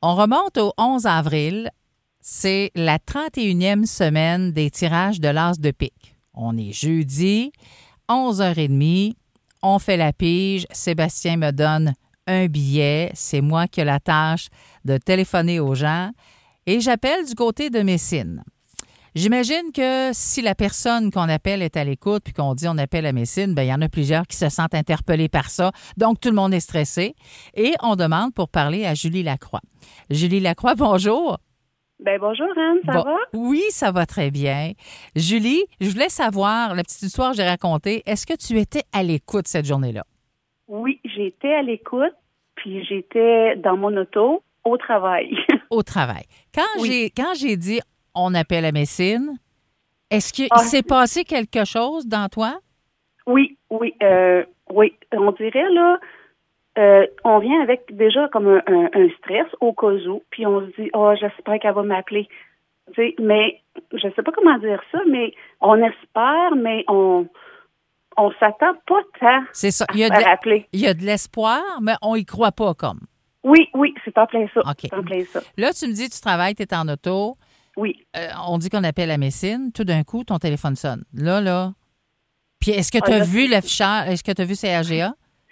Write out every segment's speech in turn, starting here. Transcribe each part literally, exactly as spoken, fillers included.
On remonte au onze avril. C'est la trente et unième semaine des tirages de l'As de pique. On est jeudi, onze heures trente. On fait la pige. Sébastien me donne un billet. C'est moi qui ai la tâche de téléphoner aux gens. Et j'appelle du côté de Messine. J'imagine que si la personne qu'on appelle est à l'écoute puis qu'on dit on appelle à Messine, bien, il y en a plusieurs qui se sentent interpellés par ça. Donc, tout le monde est stressé. Et on demande pour parler à Julie Lacroix. Julie Lacroix, bonjour. Ben bonjour, Anne, ça bon, va? Oui, ça va très bien. Julie, je voulais savoir, la petite histoire que j'ai racontée, est-ce que tu étais à l'écoute cette journée-là? Oui, j'étais à l'écoute, puis j'étais dans mon auto au travail. Au travail. Quand oui. j'ai quand j'ai dit on appelle à Messine, est-ce qu'il ah, s'est passé quelque chose dans toi? Oui, oui, euh, oui. On dirait, là, euh, on vient avec déjà comme un, un, un stress au cas où, puis on se dit, oh, j'espère qu'elle va m'appeler. Tu sais, mais je sais pas comment dire ça, mais on espère, mais on on s'attend pas tant C'est ça. à Il y a se de faire appeler. Il y a de l'espoir, mais on y croit pas comme. Oui, oui, c'est en plein ça. OK. C'est en plein ça. Là, tu me dis, tu travailles, tu es en auto. Oui. Euh, on dit qu'on appelle à Messine. Tout d'un coup, ton téléphone sonne. Là, là. Puis est-ce que tu as ah, là, vu l'affichage? Est-ce que tu as vu C A G A?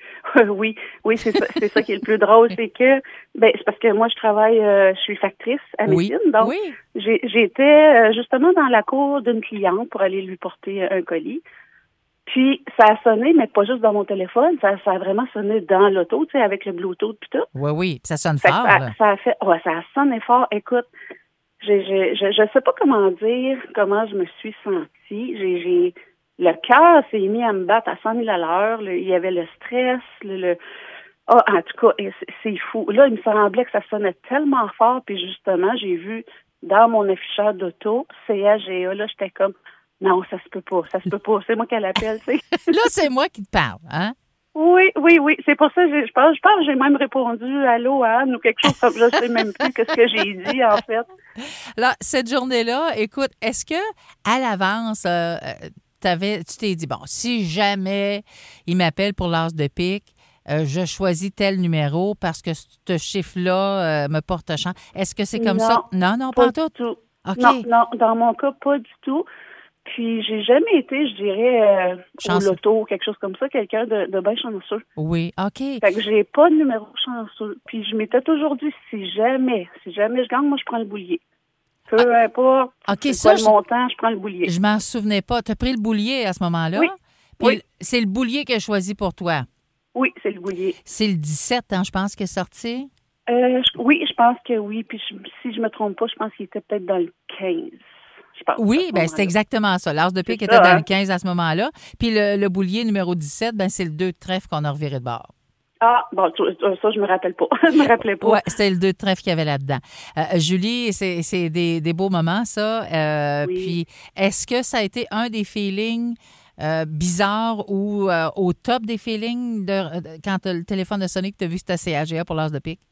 Oui, oui, c'est ça, c'est ça qui est le plus drôle, c'est que, ben, c'est parce que moi, je travaille, euh, je suis factrice à Messine, oui, donc oui. j'ai, j'étais euh, justement dans la cour d'une cliente pour aller lui porter un colis. Puis, ça a sonné, mais pas juste dans mon téléphone, ça, ça a vraiment sonné dans l'auto, tu sais, avec le Bluetooth puis tout. Oui, oui, puis ça sonne Fait fort, ça, là. ça a fait, ouais, ça a sonné fort. Écoute, j'ai, j'ai, je, je sais pas comment dire, comment je me suis sentie. J'ai, j'ai, le cœur s'est mis à me battre à cent mille à l'heure. Le, il y avait le stress, le, le oh, en tout cas, c'est, c'est fou. Là, il me semblait que ça sonnait tellement fort, puis justement, j'ai vu dans mon afficheur d'auto, C A G A, là, j'étais comme, non, ça se peut pas, ça se peut pas, c'est moi qui l'appelle, tu sais. Là, c'est moi qui te parle, hein? Oui, oui, oui. C'est pour ça que j'ai- je pense, je pense que j'ai même répondu allô Anne ou quelque chose comme je sais même plus que ce que j'ai dit en fait. Là, cette journée-là, écoute, est-ce que à l'avance, euh, t'avais, tu t'es dit, bon, si jamais il m'appelle pour l'as de pique, euh, je choisis tel numéro parce que ce chiffre-là euh, me porte chance. Est-ce que c'est comme Non, ça? Non, non, pas pas tout. du tout. OK. Non, non, dans mon cas, pas du tout. Puis j'ai jamais été, je dirais, euh, au Chanceux. loto, quelque chose comme ça, quelqu'un de, de bien chanceux. Oui, OK. Fait que j'ai pas de numéro chanceux. Puis je m'étais toujours dit, si jamais, si jamais je gagne, moi je prends le boulier. Peu importe, OK, c'est ça, quoi je- le montant, je prends le boulier. Je m'en souvenais pas. Tu as pris le boulier à ce moment-là? Oui. Puis Oui. c'est le boulier que j'ai choisi pour toi. Oui, c'est le boulier. C'est le dix-sept, hein, je pense, qui est sorti. Euh, je- oui, je pense que oui. Puis je- si je me trompe pas, je pense qu'il était peut-être dans le quinze. Je pense. Oui, bien, c'est moment-là. exactement ça. L'as de pique C'est était ça, dans hein? le quinze à ce moment-là. Puis le, le boulier numéro dix-sept, ben, c'est le deux de trèfle qu'on a reviré de bord. Ah, bon, tu- ça, je me rappelle pas. je me rappelais pas. Oui, c'était le deux de trèfle qu'il y avait là-dedans. Euh, Julie, c'est, c'est des, des beaux moments, ça. Euh, Oui. Puis, est-ce que ça a été un des feelings euh, bizarres ou euh, au top des feelings de, de- quand le téléphone a sonné que tu as vu que c'était C A G A pour l'as de pique?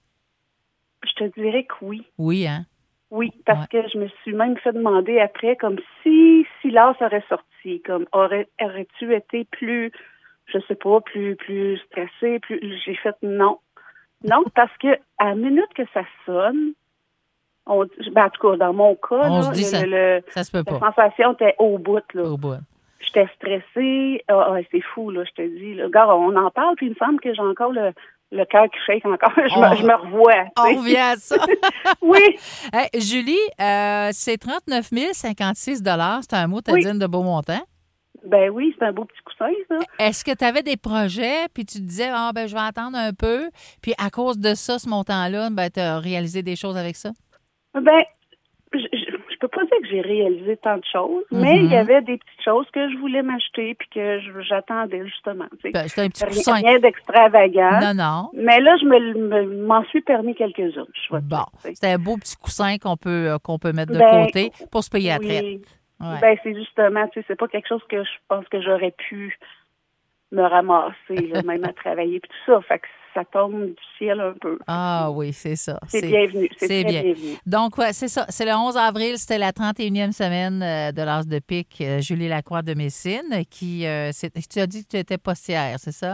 Je te dirais que oui. Oui, hein? Oui, parce Ouais. que je me suis même fait demander après, comme si, si l'as aurait sorti, comme aurais, aurais-tu été plus, je sais pas, plus, plus stressé, plus, j'ai fait non. Non, parce que à la minute que ça sonne, on, ben, en tout cas, dans mon cas, On là, se dit le, ça- le- Ça se peut la pas. sensation était au bout, là. Au bout. J'étais stressée. Ah, ah, c'est fou, là, je te dis. Là. Regarde, on en parle, puis il me semble que j'ai encore le, le cœur qui shake encore. Je, On- me, je me revois. tu On sais. revient à ça. Oui, Hey, Julie, euh, c'est trente-neuf mille cinquante-six dollars. C'est un mot, t'as Oui. dit de beau montant. ben oui, c'est un beau petit coussin, ça. Est-ce que tu avais des projets, puis tu te disais, ah, ben, je vais attendre un peu, puis à cause de ça, ce montant-là, ben, tu as réalisé des choses avec ça? Ben, je, je, je peux pas dire que j'ai réalisé tant de choses, mais Mhm. il y avait des petites choses que je voulais m'acheter puis que je- j'attendais, justement. tu sais. Ben, c'était un petit Rien, coussin. rien d'extravagant. Non, non. Mais là, je me, me- m'en suis permis quelques-unes. Je vais te Bon, dire, tu sais. c'était un beau petit coussin qu'on peut, euh, qu'on peut mettre de Ben, côté pour se payer à oui. traite. Ouais. Ben, c'est justement, tu sais, c'est pas quelque chose que je pense que j'aurais pu me ramasser, là, même à travailler, puis tout ça. Fait que ça tombe du ciel un peu. Ah oui, c'est ça. C'est bienvenu. C'est, c'est très bien. bienvenu. Donc, ouais, c'est ça. C'est le onze avril, c'était la trente et unième semaine euh, de l'As de pique, euh, Julie Lacroix de Messine, qui, euh, c'est- tu as dit que tu étais postière, c'est ça?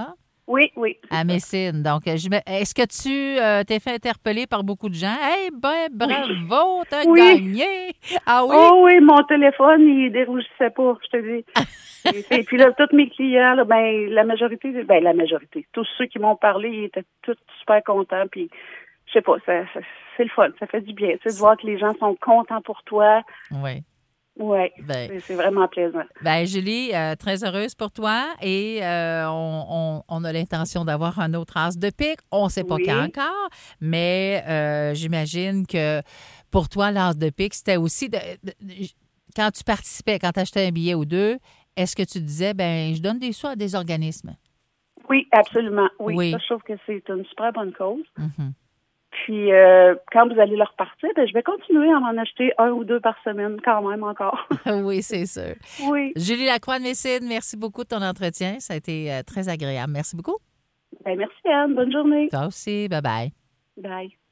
Oui, oui. À Messine. Donc, je me- est-ce que tu euh, t'es fait interpeller par beaucoup de gens? Eh ben, bravo, t'as Oui. gagné! Ah oui? Oh oui, mon téléphone, il dérougissait pas, je te dis. Et, et puis là, tous mes clients, là, ben, la majorité, ben, la majorité, tous ceux qui m'ont parlé, ils étaient tous super contents. Puis, je sais pas, ça, ça- c'est le fun, ça fait du bien. Tu sais, de voir que les gens sont contents pour toi. Oui. Oui, Ben, c'est, c'est vraiment plaisant. ben Julie, euh, très heureuse pour toi et euh, on, on- on a l'intention d'avoir un autre as de pique. On ne sait pas Oui. quand encore, mais euh, j'imagine que pour toi, l'as de pique, c'était aussi de- de- de- quand tu participais, quand tu achetais un billet ou deux, est-ce que tu disais, ben je donne des sous à des organismes? Oui, absolument. Oui, Oui. ça, je trouve que c'est une super bonne cause. Mhm. Puis, euh, quand vous allez leur partir, ben, je vais continuer à m'en acheter un ou deux par semaine, quand même encore. Oui, c'est sûr. Oui. Julie Lacroix de Messine, merci beaucoup de ton entretien. Ça a été euh, très agréable. Merci beaucoup. Ben, merci, Anne. Bonne journée. Toi aussi. Bye bye. Bye.